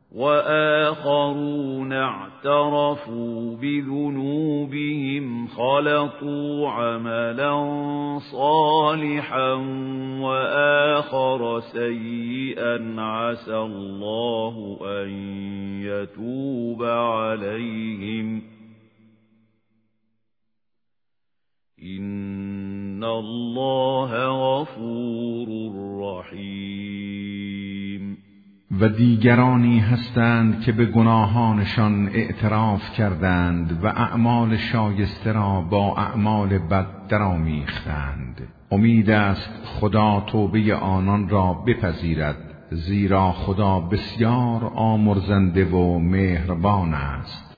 وآخرون اعترفوا بذنوبهم خلطوا عملا صالحا وآخر سيئا عسى الله أن يتوب عليهم إن الله غفور رحیم. و دیگرانی هستند که به گناهانشان اعتراف کردند و اعمال شایسته را با اعمال بد درآمیختند. امید است خدا توبه آنان را بپذیرد، زیرا خدا بسیار آمرزنده و مهربان است.